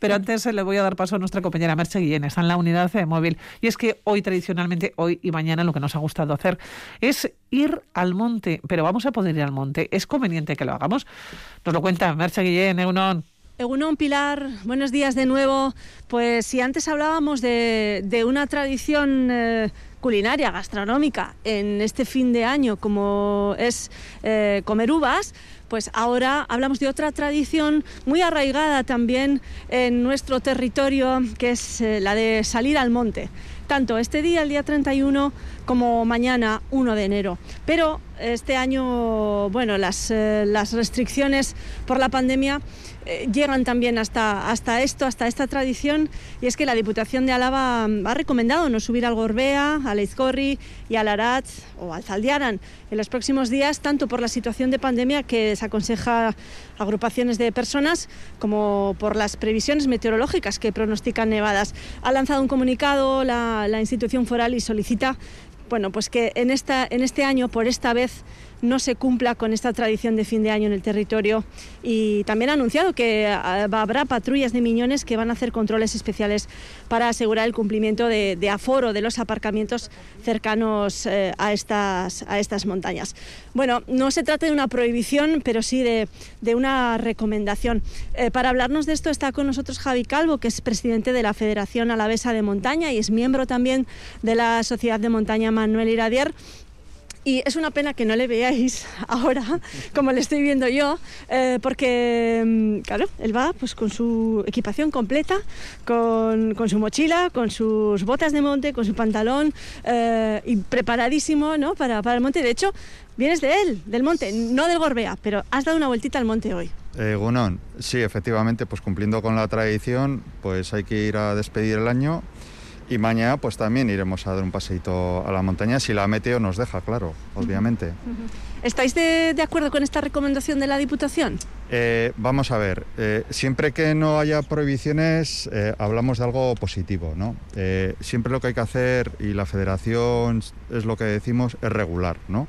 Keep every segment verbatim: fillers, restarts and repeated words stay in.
Pero antes le voy a dar paso a nuestra compañera Merche Guillén, está en la unidad de móvil. Y es que hoy, tradicionalmente, hoy y mañana, lo que nos ha gustado hacer es ir al monte. Pero vamos a poder ir al monte. ¿Es conveniente que lo hagamos? Nos lo cuenta Merche Guillén, Egunon. Egunon, Pilar, buenos días de nuevo. Pues si antes hablábamos de, de una tradición eh, culinaria, gastronómica, en este fin de año, como es eh, comer uvas, pues ahora hablamos de otra tradición muy arraigada también en nuestro territorio, que es eh, la de salir al monte. Tanto este día, el día treinta y uno, como mañana, uno de enero. Pero este año, bueno, las, eh, las restricciones por la pandemia eh, llegan también hasta, hasta esto, hasta esta tradición, y es que la Diputación de Álava ha recomendado no subir al Gorbea, al Aizkorri y al Aratz o al Zaldiaran en los próximos días, tanto por la situación de pandemia que desaconseja agrupaciones de personas, como por las previsiones meteorológicas que pronostican nevadas. Ha lanzado un comunicado la, la institución foral y solicita, bueno, pues que en, esta, en este año, por esta vez, no se cumpla con esta tradición de fin de año en el territorio, y también ha anunciado que habrá patrullas de miñones que van a hacer controles especiales para asegurar el cumplimiento de, de aforo de los aparcamientos cercanos eh, a, estas, a estas montañas. Bueno, no se trata de una prohibición, pero sí de, de una recomendación. Eh, para hablarnos de esto está con nosotros Javi Calvo, que es presidente de la Federación Alavesa de Montaña y es miembro también de la Sociedad de Montaña Manuel Iradier. Y es una pena que no le veáis ahora, como le estoy viendo yo, eh, porque, claro, él va pues con su equipación completa, con, con su mochila, con sus botas de monte, con su pantalón, eh, y preparadísimo, ¿no?, para, para el monte. De hecho, vienes de él, del monte, no del Gorbea, pero has dado una vueltita al monte hoy. Eh, Gunón, sí, efectivamente, pues cumpliendo con la tradición, pues hay que ir a despedir el año. Y mañana pues también iremos a dar un paseíto a la montaña, si la meteo nos deja, claro, obviamente. ¿Estáis de, de acuerdo con esta recomendación de la Diputación? Eh, vamos a ver, eh, siempre que no haya prohibiciones, eh, hablamos de algo positivo, ¿no? Eh, siempre lo que hay que hacer, y la Federación es lo que decimos, es regular, ¿no?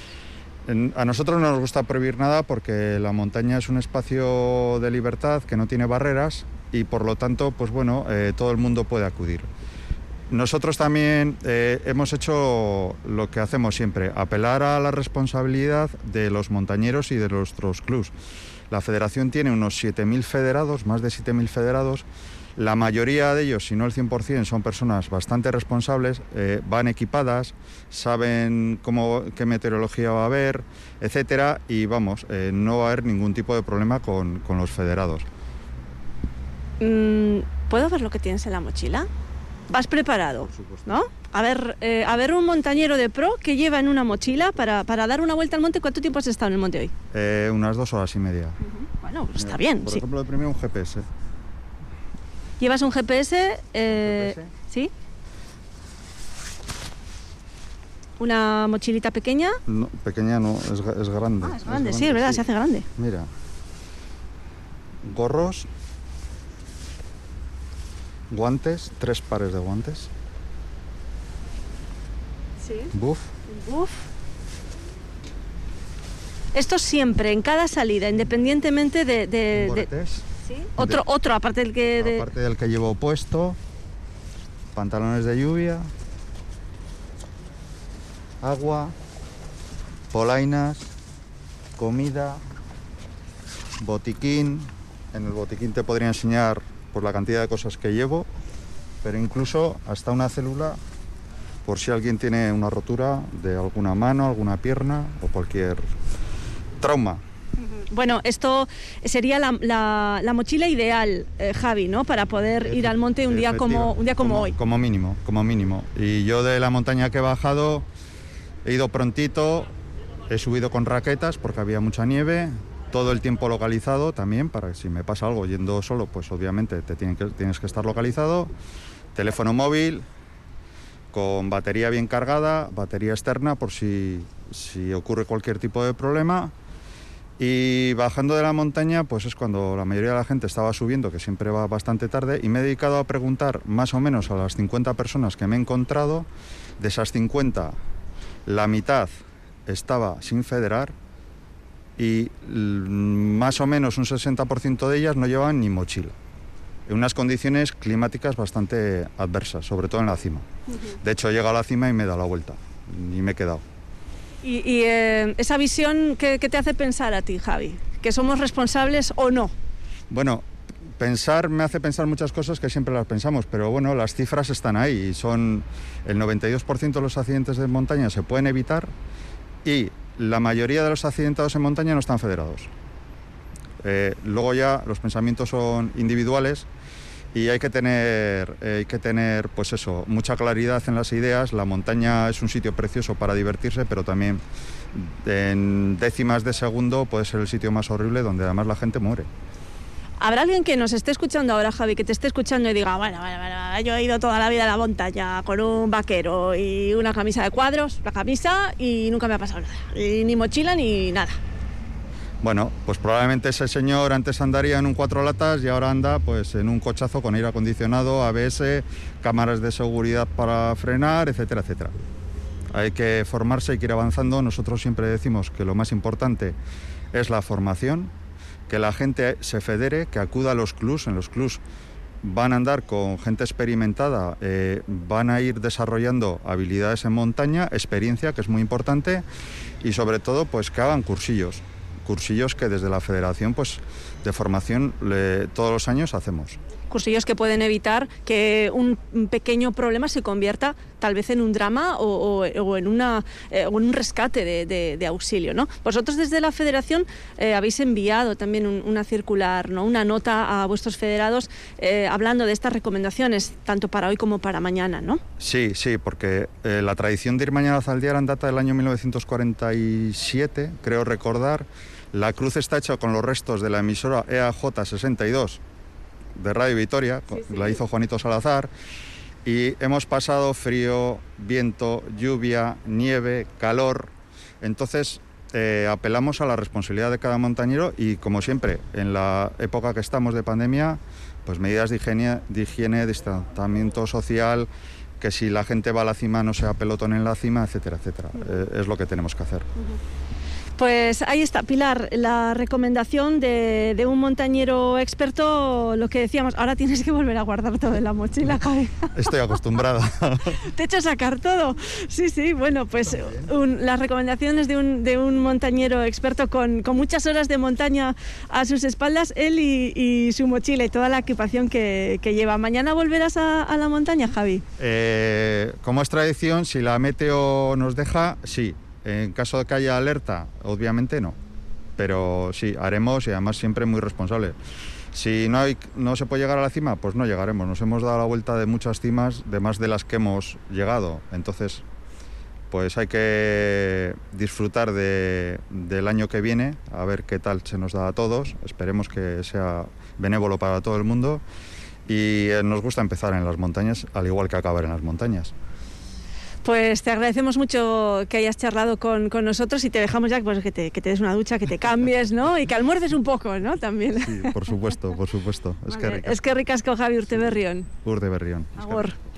En, a nosotros no nos gusta prohibir nada porque la montaña es un espacio de libertad que no tiene barreras y por lo tanto, pues bueno, eh, todo el mundo puede acudir. Nosotros también eh, hemos hecho lo que hacemos siempre, apelar a la responsabilidad de los montañeros y de nuestros clubs. La federación tiene unos siete mil federados, más de siete mil federados. La mayoría de ellos, si no el cien por ciento, son personas bastante responsables, eh, van equipadas, saben cómo, qué meteorología va a haber, etcétera, y vamos, eh, no va a haber ningún tipo de problema con, con los federados. ¿Puedo ver lo que tienes en la mochila? Vas preparado, ¿no? A ver, eh, a ver un montañero de pro que lleva en una mochila para, para dar una vuelta al monte. ¿Cuánto tiempo has estado en el monte hoy? Eh, unas dos horas y media. Uh-huh. Bueno, pues está bien. Por sí. ejemplo, de primero un G P S. ¿Llevas un G P S? Eh, ¿G P S? ¿Sí? ¿Una mochilita pequeña? No, pequeña no, es, es grande. Ah, es grande, es sí, es verdad, sí. Se hace grande. Mira, gorros, guantes, tres pares de guantes. Sí. Buff. Buff. Esto siempre, en cada salida, independientemente de... de, de... ¿Sí? Otro, de, otro, aparte del que... De... Aparte del que llevo puesto, pantalones de lluvia, agua, polainas, comida, botiquín. En el botiquín te podría enseñar por la cantidad de cosas que llevo, pero incluso hasta una célula por si alguien tiene una rotura de alguna mano, alguna pierna o cualquier trauma. Bueno, esto sería la, la, la mochila ideal, eh, Javi, ¿no? Para poder ir al monte un día como, un día como, como hoy. Como mínimo, como mínimo. Y yo de la montaña que he bajado he ido prontito, he subido con raquetas porque había mucha nieve, todo el tiempo localizado también, para que si me pasa algo yendo solo, pues obviamente te tienen que, tienes que estar localizado, teléfono móvil, con batería bien cargada, batería externa por si, si ocurre cualquier tipo de problema. Y bajando de la montaña, pues es cuando la mayoría de la gente estaba subiendo, que siempre va bastante tarde, y me he dedicado a preguntar más o menos a las cincuenta personas que me he encontrado. De esas cincuenta, la mitad estaba sin federar y más o menos un sesenta por ciento de ellas no llevaban ni mochila. en unas condiciones climáticas bastante adversas, sobre todo en la cima. Uh-huh. De hecho, he llegado a la cima y me he dado la vuelta, y me he quedado. ¿Y, y eh, esa visión qué, qué te hace pensar a ti, Javi? ¿Que somos responsables o no? Bueno, pensar me hace pensar muchas cosas que siempre las pensamos, pero bueno, las cifras están ahí y son el noventa y dos por ciento de los accidentes de montaña se pueden evitar y la mayoría de los accidentados en montaña no están federados. Eh, luego ya los pensamientos son individuales y hay que tener, eh, hay que tener pues eso, mucha claridad en las ideas. La montaña es un sitio precioso para divertirse, pero también en décimas de segundo puede ser el sitio más horrible donde además la gente muere. ¿Habrá alguien que nos esté escuchando ahora, Javi, que te esté escuchando y diga, bueno, bueno, bueno, yo he ido toda la vida a la montaña con un vaquero y una camisa de cuadros, la camisa, y nunca me ha pasado nada, y ni mochila ni nada? Bueno, pues probablemente ese señor antes andaría en un cuatro latas y ahora anda pues en un cochazo con aire acondicionado, A B S, cámaras de seguridad para frenar, etcétera, etcétera. Hay que formarse, hay que ir avanzando. Nosotros siempre decimos que lo más importante es la formación, que la gente se federe, que acuda a los clubs. En los clubs van a andar con gente experimentada, eh, van a ir desarrollando habilidades en montaña, experiencia, que es muy importante, y sobre todo pues que hagan cursillos, cursillos que desde la federación pues de formación le, todos los años hacemos. Cursillos que pueden evitar que un pequeño problema se convierta tal vez en un drama o, o, o en, una, eh, o en un rescate de, de, de auxilio, ¿no? Vosotros desde la federación eh, habéis enviado también un, una circular, ¿no? Una nota a vuestros federados eh, hablando de estas recomendaciones, tanto para hoy como para mañana, ¿no? Sí, sí, porque eh, la tradición de ir mañana a Zaldiaran data del año mil novecientos cuarenta y siete, creo recordar. La cruz está hecha con los restos de la emisora E A J sesenta y dos de Radio Vitoria, sí, sí. La hizo Juanito Salazar, y hemos pasado frío, viento, lluvia, nieve, calor. Entonces eh, apelamos a la responsabilidad de cada montañero y, como siempre, en la época que estamos de pandemia, pues medidas de higiene, de higiene, distanciamiento social, que si la gente va a la cima no sea pelotón en la cima, etcétera, etcétera. Uh-huh. Eh, es lo que tenemos que hacer. Uh-huh. Pues ahí está, Pilar, la recomendación de, de un montañero experto, lo que decíamos, ahora tienes que volver a guardar todo en la mochila, Javi. Estoy acostumbrada. ¿Te he hecho sacar todo? Sí, sí, bueno, pues un, las recomendaciones de un, de un montañero experto con, con muchas horas de montaña a sus espaldas, él y, y su mochila y toda la equipación que, que lleva. ¿Mañana volverás a, a la montaña, Javi? Eh, como es tradición, si la meteo nos deja, sí. En caso de que haya alerta, obviamente no, pero sí, haremos y además siempre muy responsables. Si no, hay, no se puede llegar a la cima, pues no llegaremos. Nos hemos dado la vuelta de muchas cimas, de más de las que hemos llegado. Entonces, pues hay que disfrutar de, del año que viene, a ver qué tal se nos da a todos. Esperemos que sea benévolo para todo el mundo y nos gusta empezar en las montañas, al igual que acabar en las montañas. Pues te agradecemos mucho que hayas charlado con, con nosotros y te dejamos ya pues, que, te, que te des una ducha, que te cambies, ¿no? Y que almuerces un poco, ¿no? También. Sí, por supuesto, por supuesto. Es vale. que ricas. Es que ricas con Javi Urteberrión. Urteberrión. Agur.